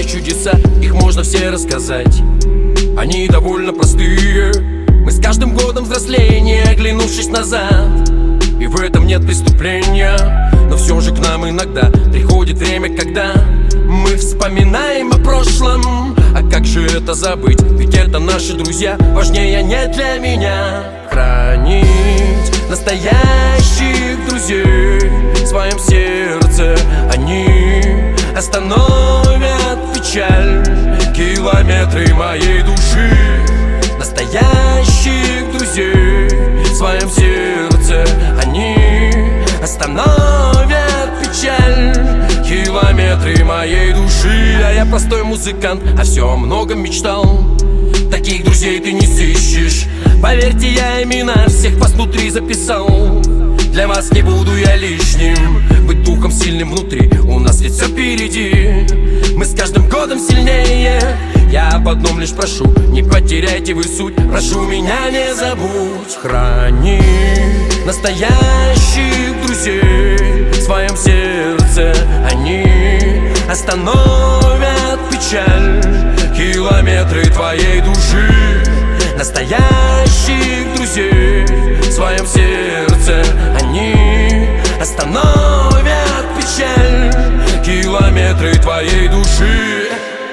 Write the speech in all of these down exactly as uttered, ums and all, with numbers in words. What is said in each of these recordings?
чудеса, их можно все рассказать. Они довольно простые. Мы с каждым годом взросления, оглянувшись назад, и в этом нет преступления. Но все же к нам иногда приходит время, когда мы вспоминаем о прошлом. А как же это забыть? Ведь это наши друзья, важнее не для меня. Хранить настоящих друзей в своем сердце, они остановят печаль, километры моей души. Настоящих друзей в своем сердце, они остановят печаль, километры моей души. А я простой музыкант, а все о многом мечтал. Таких друзей ты не сыщешь. Поверьте, я имена всех вас внутри записал. Для вас не буду я лишним, быть духом сильным внутри, у нас ведь все впереди. Мы с каждым годом сильнее. Я об одном лишь прошу, не потеряйте вы суть. Прошу меня не забудь. Храни настоящих друзей в своем сердце, они остановят печаль, километры твоей души. Настоящих друзей в своем сердце, они остановят печаль, километры твоей души.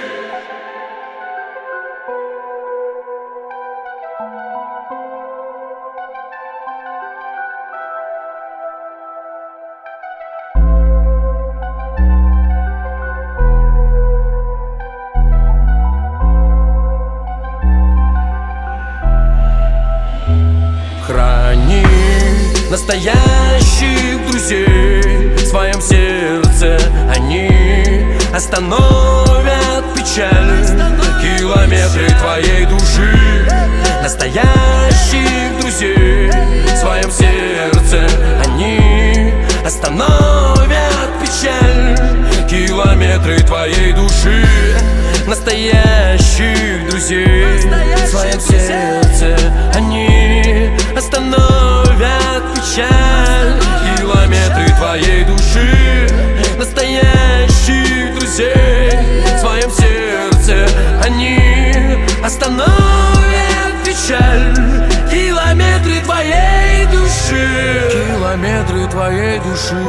Храни настоящих друзей в своем сердце, они остановят печаль, километры твоей души. Настоящих друзей в своем сердце, они остановят печаль, километры твоей души. Настоящих друзей в своем сердце, они остановят печаль, километры твоей души. Настоящих друзей в своем сердце, они остановят печаль, километры твоей души. Километры твоей души.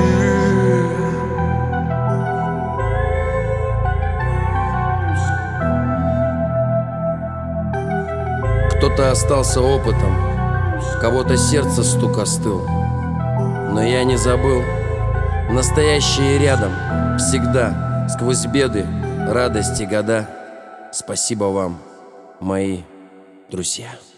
Кто-то остался опытом, у кого-то сердце стук остыл. Но я не забыл, настоящие рядом всегда, сквозь беды, радости, года. Спасибо вам, мои друзья.